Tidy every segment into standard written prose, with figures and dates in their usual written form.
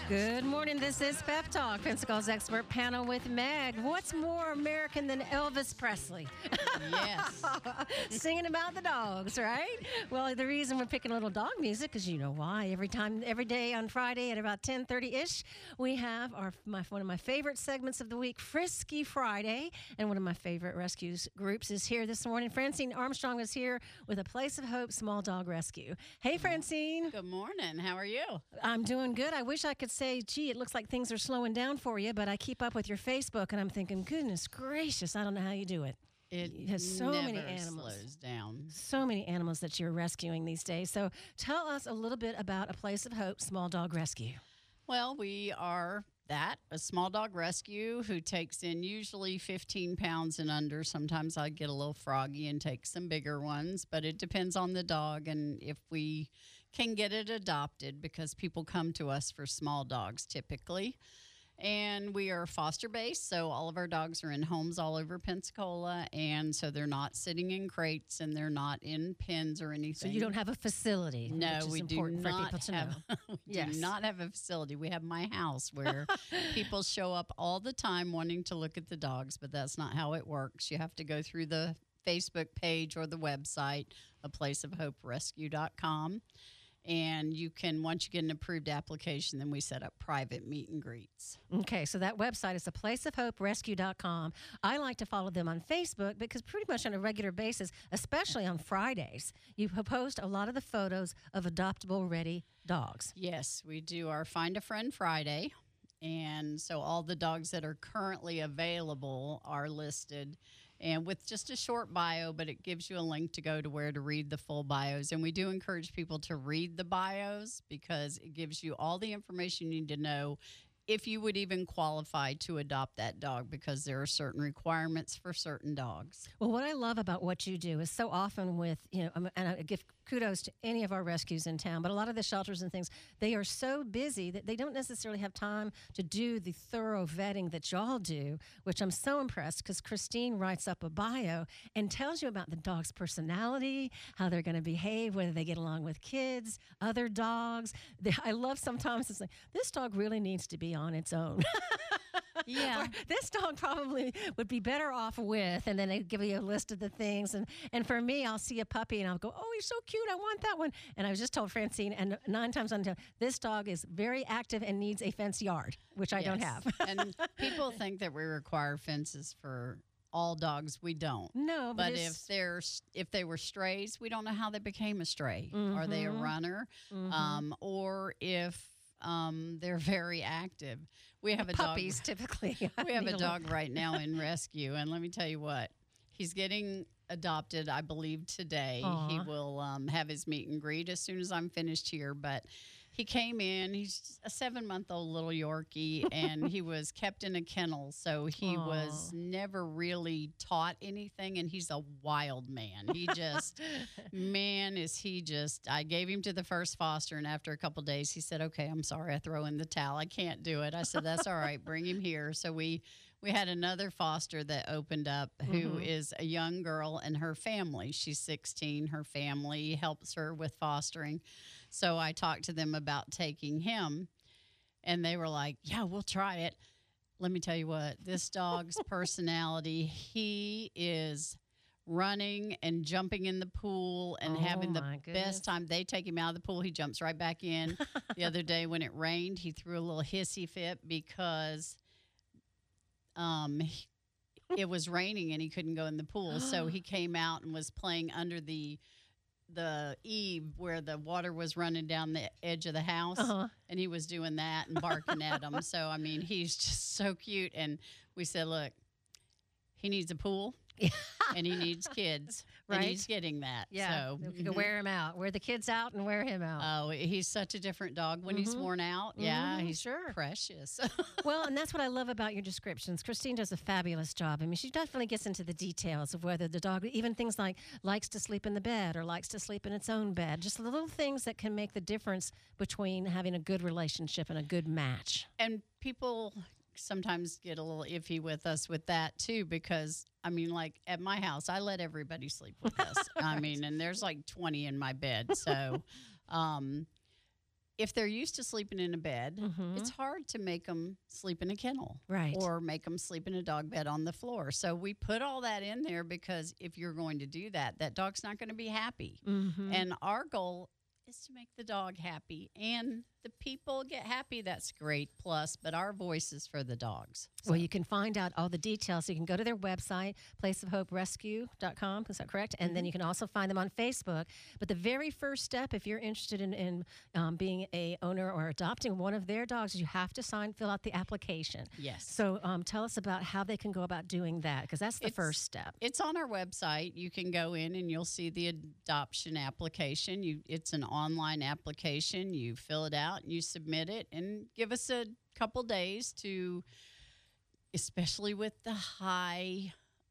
Good morning. This is Pep Talk, Pensacle's expert panel with Meg. What's more American than Elvis Presley? Yes. Singing about the dogs, right? Well, the reason we're picking a little dog music is you know why. Every day on Friday at about 10:30-ish, we have one of my favorite segments of the week, Frisky Friday. And one of my favorite rescues groups is here this morning. Francine Armstrong is here with A Place of Hope Small Dog Rescue. Hey, Francine. Good morning. How are you? I'm doing good. I wish I could say, gee, it looks like things are slowing down for you, but I keep up with your Facebook, and I'm thinking, goodness gracious, I don't know how you do it. It has so never many animals. slows down. So many animals that you're rescuing these days. So tell us a little bit about A Place of Hope Small Dog Rescue. Well, we are a small dog rescue who takes in usually 15 pounds and under. Sometimes I get a little froggy and take some bigger ones, but it depends on the dog and if we can get it adopted, because people come to us for small dogs typically. And we are foster based, so all of our dogs are in homes all over Pensacola, and so they're not sitting in crates and they're not in pens or anything. So you don't have a facility. No, which is we do important for not people to have. know. We Yes. do not have a facility. We have my house where people show up all the time wanting to look at the dogs, but that's not how it works. You have to go through the Facebook page or the website, aplaceofhoperescue.com. And you can, once you get an approved application, then we set up private meet and greets. Okay, so that website is aplaceofhoperescue.com. I like to follow them on Facebook because pretty much on a regular basis, especially on Fridays, you post a lot of the photos of adoptable ready dogs. Yes, we do our Find a Friend Friday. And so all the dogs that are currently available are listed, and with just a short bio, but it gives you a link to go to where to read the full bios. And we do encourage people to read the bios because it gives you all the information you need to know if you would even qualify to adopt that dog, because there are certain requirements for certain dogs. Well, what I love about what you do is so often with, and I give kudos to any of our rescues in town, but a lot of the shelters and things, they are so busy that they don't necessarily have time to do the thorough vetting that y'all do, which I'm so impressed because Christine writes up a bio and tells you about the dog's personality, how they're going to behave, whether they get along with kids, other dogs. I love sometimes it's like, this dog really needs to be on its own. Yeah. Or this dog probably would be better off with, and then they give you a list of the things. And for me, I'll see a puppy and I'll go, oh, he's so cute. I want that one. And I was just told Francine, and 9 times out of 10, this dog is very active and needs a fenced yard, which I don't have. And people think that we require fences for all dogs. We don't. No, but if they were strays, we don't know how they became a stray. Mm-hmm. Are they a runner? Mm-hmm. Or if they're very active. We have puppies typically. We have a dog right now in rescue, and let me tell you what, he's getting adopted, I believe, today. Aww. He will have his meet and greet as soon as I'm finished here, but he came in. He's a 7-month-old little Yorkie, and he was kept in a kennel, so he was never really taught anything, and he's a wild man. He just, I gave him to the first foster, and after a couple of days, he said, okay, I'm sorry, I throw in the towel. I can't do it. I said, that's all right, bring him here. So we had another foster that opened up who is a young girl and her family. She's 16. Her family helps her with fostering. So I talked to them about taking him, and they were like, yeah, we'll try it. Let me tell you what, this dog's personality, he is running and jumping in the pool and having the best time. They take him out of the pool. He jumps right back in. The other day when it rained, he threw a little hissy fit because it was raining and he couldn't go in the pool. So he came out and was playing under the eave where the water was running down the edge of the house, and he was doing that and barking at them. So, I mean, he's just so cute. And we said, look, he needs a pool. And he needs kids. Right. And he's getting that. Yeah. So you can wear him out. Wear the kids out and wear him out. Oh, he's such a different dog when he's worn out. Yeah, he's precious. Well, and that's what I love about your descriptions. Christine does a fabulous job. I mean, she definitely gets into the details of whether the dog, even things like likes to sleep in the bed or likes to sleep in its own bed. Just the little things that can make the difference between having a good relationship and a good match. And people sometimes get a little iffy with us with that too, because I mean, like at my house, I let everybody sleep with us. I mean, and there's like 20 in my bed. So if they're used to sleeping in a bed, Mhm. it's hard to make them sleep in a kennel Right. or make them sleep in a dog bed on the floor. So we put all that in there because if you're going to do that, that dog's not going to be happy. Mhm. And our goal is to make the dog happy, and the people get happy. That's great. Plus, but our voice is for the dogs. Well, you can find out all the details. You can go to their website, placeofhoperescue.com. Is that correct? And then you can also find them on Facebook. But the very first step, if you're interested in being a owner or adopting one of their dogs, you have to fill out the application. Yes. So tell us about how they can go about doing that, because that's the first step. It's on our website. You can go in and you'll see the adoption application. It's an online application. You fill it out and you submit it, and give us a couple days to, especially with the highly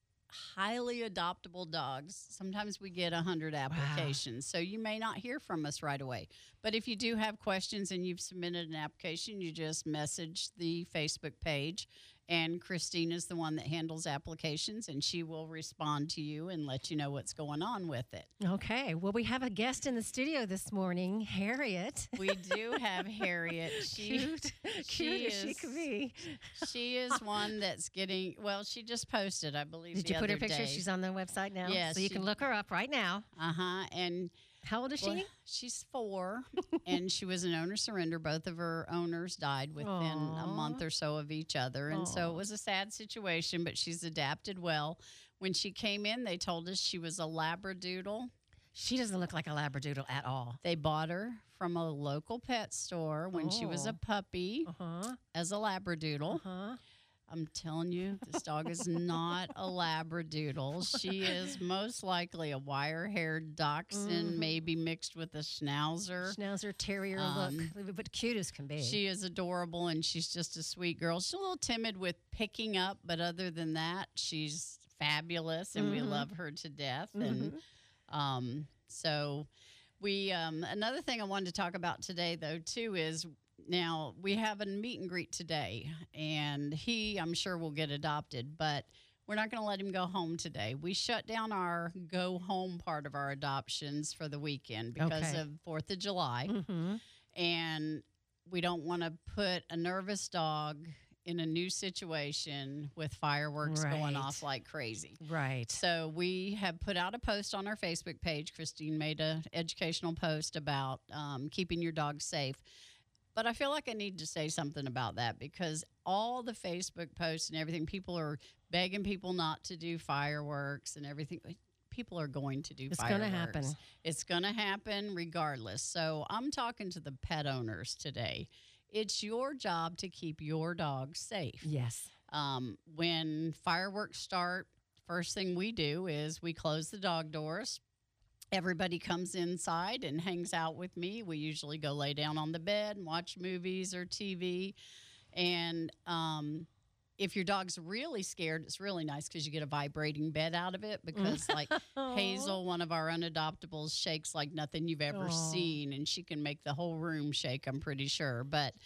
adoptable dogs. Sometimes we get 100 applications, so you may not hear from us right away. But if you do have questions and you've submitted an application, you just message the Facebook page, and Christine is the one that handles applications, and she will respond to you and let you know what's going on with it. Okay. Well, we have a guest in the studio this morning, Harriet. We do have Harriet. Cute as she could be. She is one that's getting, well, she just posted, I believe, Did the you put her other picture? day. She's on the website now? Yes, So you can look her up right now. And How old is she? well, she's 4, and she was an owner surrender. Both of her owners died within a month or so of each other, and so it was a sad situation, but she's adapted well. When she came in, they told us she was a Labradoodle. She doesn't look like a Labradoodle at all. They bought her from a local pet store when she was a puppy as a Labradoodle. I'm telling you, this dog is not a Labradoodle. She is most likely a wire-haired dachshund, maybe mixed with a Schnauzer. Schnauzer terrier look, but cute as can be. She is adorable, and she's just a sweet girl. She's a little timid with picking up, but other than that, she's fabulous, and we love her to death. And so we another thing I wanted to talk about today, though, too, is now we have a meet and greet today, and I'm sure will get adopted, but we're not going to let him go home today. We shut down our go home part of our adoptions for the weekend because of 4th of July, and we don't want to put a nervous dog in a new situation with fireworks going off like crazy. Right. So we have put out a post on our Facebook page. Christine made an educational post about keeping your dog safe. But I feel like I need to say something about that, because all the Facebook posts and everything, people are begging people not to do fireworks and everything. People are going to do fireworks. It's going to happen. It's going to happen regardless. So I'm talking to the pet owners today. It's your job to keep your dog safe. Yes. When fireworks start, first thing we do is we close the dog doors. Everybody comes inside and hangs out with me. We usually go lay down on the bed and watch movies or TV. And if your dog's really scared, it's really nice because you get a vibrating bed out of it, because like Hazel, one of our unadoptables, shakes like nothing you've ever seen, and she can make the whole room shake, I'm pretty sure. But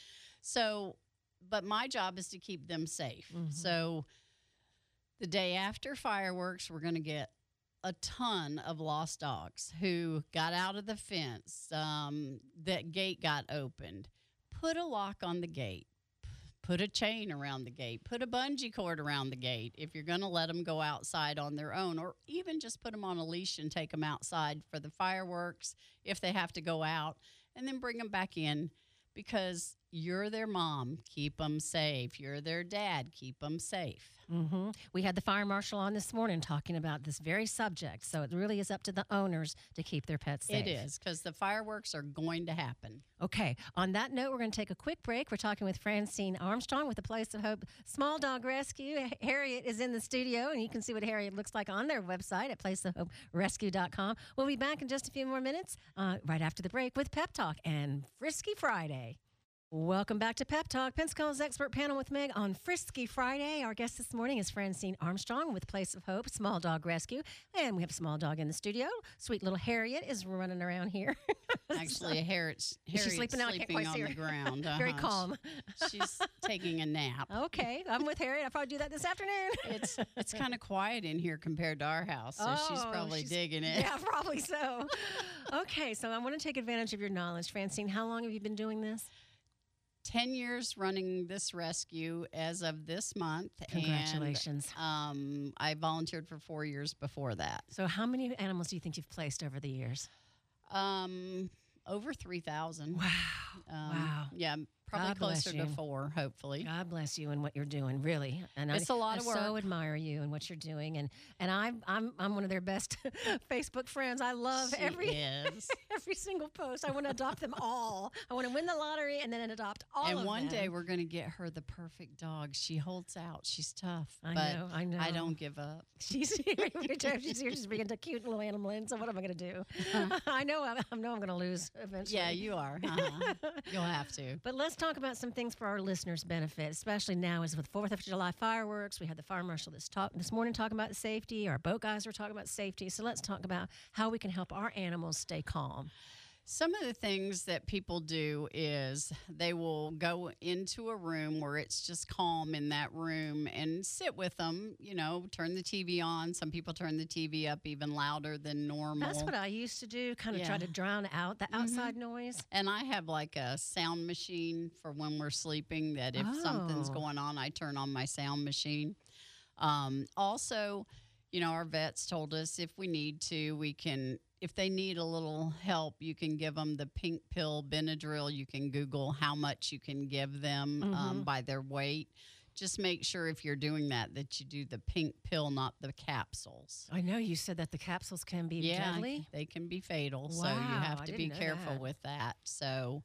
my job is to keep them safe. So the day after fireworks, we're going to get a ton of lost dogs who got out of the fence. That gate got opened. Put a lock on the gate. Put a chain around the gate. Put a bungee cord around the gate if you're going to let them go outside on their own, or even just put them on a leash and take them outside for the fireworks if they have to go out, and then bring them back in, because you're their mom. Keep them safe. You're their dad. Keep them safe. We had the fire marshal on this morning talking about this very subject. So it really is up to the owners to keep their pets safe. It is, because the fireworks are going to happen. Okay. On that note, we're going to take a quick break. We're talking with Francine Armstrong with the Place of Hope Small Dog Rescue. Harriet is in the studio, and you can see what Harriet looks like on their website at placeofhoperescue.com. We'll be back in just a few more minutes right after the break with Pep Talk and Frisky Friday. Welcome back to Pep Talk, Pensacola's expert panel with Meg on Frisky Friday. Our guest this morning is Francine Armstrong with Place of Hope Small Dog Rescue. And we have a small dog in the studio. Sweet little Harriet is running around here. Actually, Harriet's she's sleeping now? I can't sleeping quite see on her. the ground. Very calm. She's taking a nap. Okay, I'm with Harriet. I'll probably do that this afternoon. It's kind of quiet in here compared to our house, so she's probably digging it. Yeah, probably so. Okay, so I want to take advantage of your knowledge. Francine, how long have you been doing this? 10 years running this rescue as of this month. Congratulations. And, I volunteered for 4 years before that. So how many animals do you think you've placed over the years? Over 3,000. Wow. Wow. Yeah, probably God bless closer you. to 4, hopefully. God bless you and what you're doing, really. And It's a lot of I so work. admire you and what you're doing. And I'm one of their best Facebook friends. I love She every is. every single post. I want to adopt them all. I want to win the lottery and then adopt all of them. And one day we're going to get her the perfect dog. She holds out. She's tough. I but know, I know. I don't give up. She's here. She's here. She's bringing a cute little animal in. So what am I going to do? I know I'm going to lose eventually. Yeah, you are. Uh-huh. You'll have to. But let's talk about some things for our listeners' benefit, especially now as with 4th of July fireworks. We had the fire marshal this morning talking about safety. Our boat guys were talking about safety. So let's talk about how we can help our animals stay calm. Some of the things that people do is they will go into a room where it's just calm in that room and sit with them, turn the TV on. Some people turn the TV up even louder than normal. That's what I used to do, kind of try to drown out the outside noise. And I have like a sound machine for when we're sleeping that if something's going on, I turn on my sound machine. Also, our vets told us if we need to, we can, if they need a little help, you can give them the pink pill Benadryl. You can Google how much you can give them by their weight. Just make sure if you're doing that you do the pink pill, not the capsules. I know you said that the capsules can be deadly. They can be fatal. Wow, So you have I to didn't be know careful that. with that. So,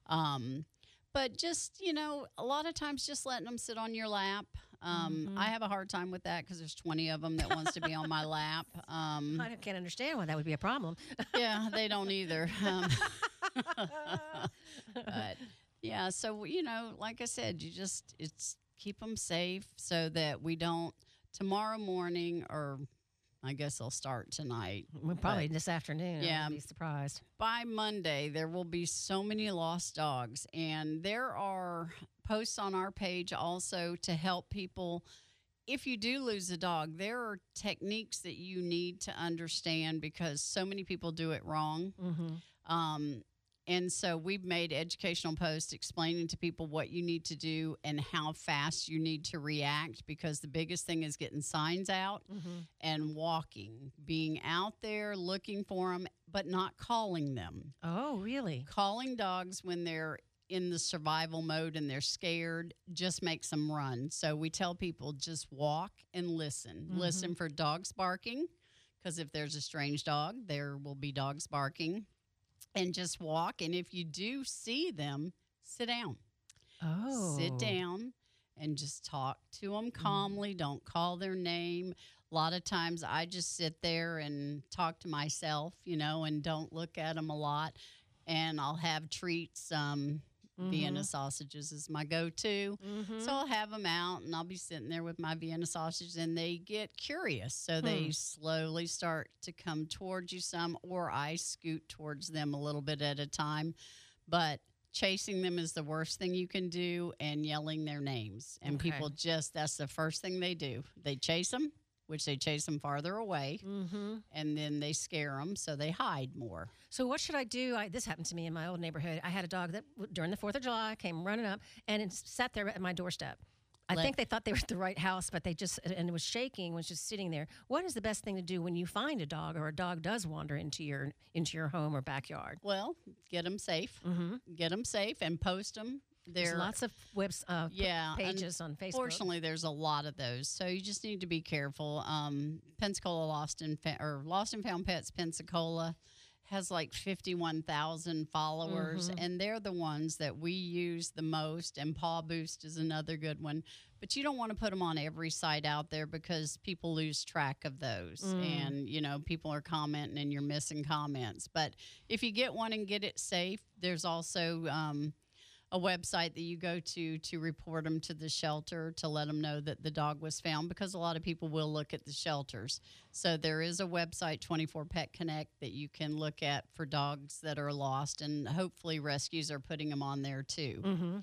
but just, a lot of times just letting them sit on your lap. I have a hard time with that because there's 20 of them that wants to be on my lap. I can't understand why that would be a problem. Yeah, they don't either. But yeah, so, like I said, it's keep them safe so that we don't tomorrow morning, or I guess they'll start tonight. Probably this afternoon. Yeah. I wouldn't be surprised. By Monday, there will be so many lost dogs, and there are posts on our page also to help people. If you do lose a dog, there are techniques that you need to understand because so many people do it wrong. And so we've made educational posts explaining to people what you need to do and how fast you need to react, because the biggest thing is getting signs out and walking, being out there looking for them, but not calling them. Oh, really? Calling dogs when they're in the survival mode and they're scared just makes them run. So we tell people just walk and listen. Listen for dogs barking, because if there's a strange dog, there will be dogs barking. And just walk. And if you do see them, sit down. Oh. Sit down and just talk to them calmly. Don't call their name. A lot of times I just sit there and talk to myself, and don't look at them a lot. And I'll have treats. Vienna sausages is my go-to. So I'll have them out and I'll be sitting there with my Vienna sausage, and they get curious. So they slowly start to come towards you some, or I scoot towards them a little bit at a time. But chasing them is the worst thing you can do, and yelling their names. And people that's the first thing they do. They chase them, which they chase them farther away, and then they scare them, so they hide more. So what should I do? This happened to me in my old neighborhood. I had a dog that during the 4th of July came running up and it sat there at my doorstep. I think they thought they were at the right house, but and it was shaking, was just sitting there. What is the best thing to do when you find a dog, or a dog does wander into your home or backyard? Well, get them safe. Get them safe and post them. There's lots of pages on Facebook. Fortunately, there's a lot of those, so you just need to be careful. Pensacola Lost and Found Pets Pensacola has like 51,000 followers, and they're the ones that we use the most. And Paw Boost is another good one, but you don't want to put them on every site out there because people lose track of those, and people are commenting and you're missing comments. But if you get one and get it safe, there's also a website that you go to report them to the shelter to let them know that the dog was found, because a lot of people will look at the shelters. So there is a website, 24 Pet Connect, that you can look at for dogs that are lost, and hopefully rescues are putting them on there too. Mm-hmm.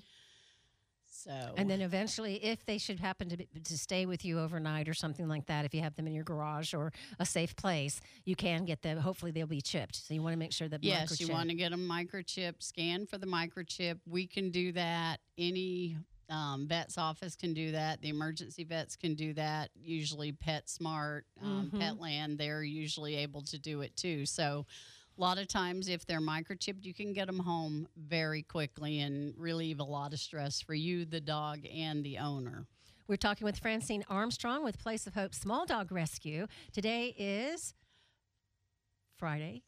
So, and then eventually, if they should happen to stay with you overnight or something like that, if you have them in your garage or a safe place, you can get them. Hopefully, they'll be chipped. So you want to make sure that yes, you want to get them microchipped. Scan for the microchip. We can do that. Any vet's office can do that. The emergency vets can do that. Usually, PetSmart, Petland, they're usually able to do it too. So a lot of times, if they're microchipped, you can get them home very quickly and relieve a lot of stress for you, the dog, and the owner. We're talking with Francine Armstrong with Place of Hope Small Dog Rescue. Today is Friday.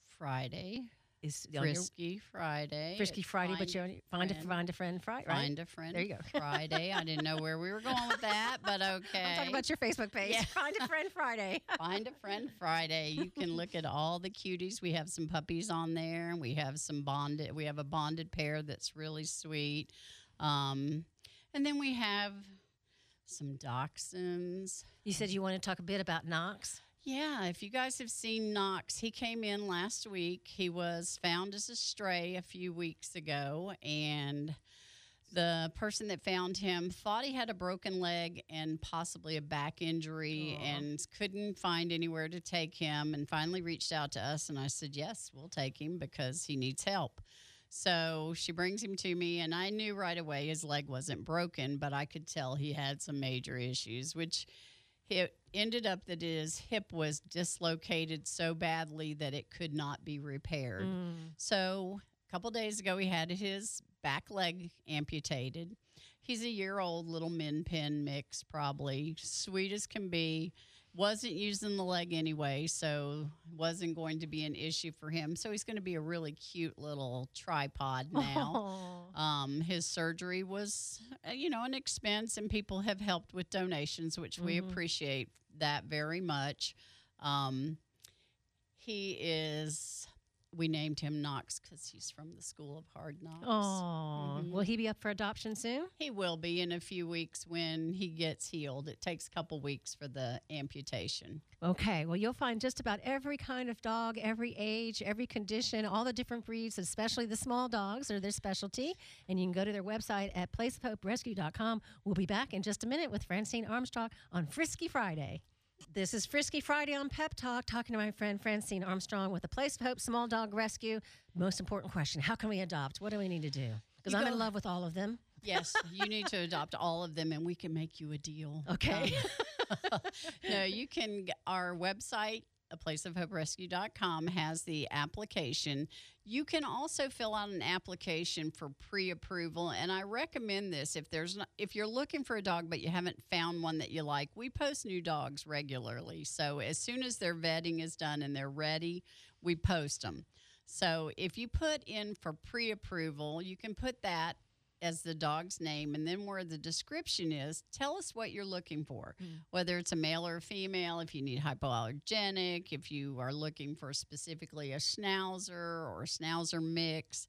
Is Frisky Friday. Frisky Friday, but you find a friend Friday, right? Find a friend. There you go. Friday. I didn't know where we were going with that, but okay. I'm talking about your Facebook page. Yeah. Find a friend Friday. Find a friend Friday. You can look at all the cuties. We have some puppies on there, and we have some bonded. We have a bonded pair that's really sweet, and then we have some dachshunds. You said you want to talk a bit about Knox. Yeah, if you guys have seen Knox, he came in last week. He was found as a stray a few weeks ago, and the person that found him thought he had a broken leg and possibly a back injury. Aww. And couldn't find anywhere to take him, and finally reached out to us, and I said, yes, we'll take him because he needs help. So she brings him to me, and I knew right away his leg wasn't broken, but I could tell he had some major issues, which it ended up that his hip was dislocated so badly that it could not be repaired. So a couple days ago, he had his back leg amputated. He's a year-old little Min Pin mix, probably. Sweet as can be. Wasn't using the leg anyway, so wasn't going to be an issue for him. So he's going to be a really cute little tripod now. His surgery was, an expense, and people have helped with donations, which we appreciate that very much. We named him Knox because he's from the School of Hard Knocks. Oh, will he be up for adoption soon? He will be in a few weeks when he gets healed. It takes a couple weeks for the amputation. Okay, well, you'll find just about every kind of dog, every age, every condition, all the different breeds, especially the small dogs are their specialty. And you can go to their website at placeofhoperescue.com. We'll be back in just a minute with Francine Armstrong on Frisky Friday. This is Frisky Friday on Pep Talk, talking to my friend Francine Armstrong with the Place of Hope Small Dog Rescue. Most important question, how can we adopt? What do we need to do? Because I'm in love with all of them. Yes, you need to adopt all of them, and we can make you a deal. Okay. No, you can, our website, placeofhoperescue.com, has the application. You can also fill out an application for pre-approval, and I recommend this if you're looking for a dog but you haven't found one that you like. We post new dogs regularly, so as soon as their vetting is done and they're ready, we post them. So if you put in for pre-approval, you can put that as the dog's name, and then where the description is, tell us what you're looking for, whether it's a male or a female, if you need hypoallergenic, if you are looking for specifically a schnauzer or a schnauzer mix,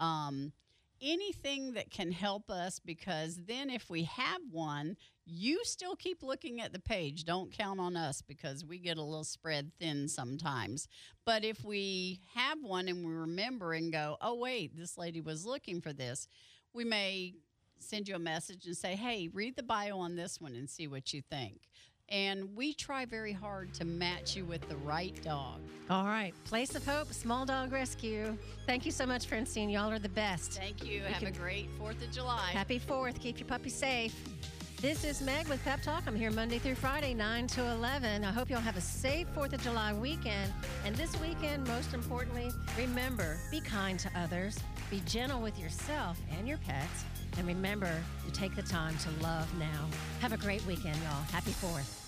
anything that can help us, because then if we have one, you still keep looking at the page. Don't count on us because we get a little spread thin sometimes. But if we have one and we remember and go, oh, wait, this lady was looking for this, we may send you a message and say, hey, read the bio on this one and see what you think. And we try very hard to match you with the right dog. All right. Place of Hope, Small Dog Rescue. Thank you so much, Francine. Y'all are the best. Thank you. Have a great 4th of July. Happy 4th. Keep your puppy safe. This is Meg with Pep Talk. I'm here Monday through Friday, 9 to 11. I hope you'll have a safe 4th of July weekend. And this weekend, most importantly, remember, be kind to others. Be gentle with yourself and your pets. And remember to take the time to love now. Have a great weekend, y'all. Happy 4th.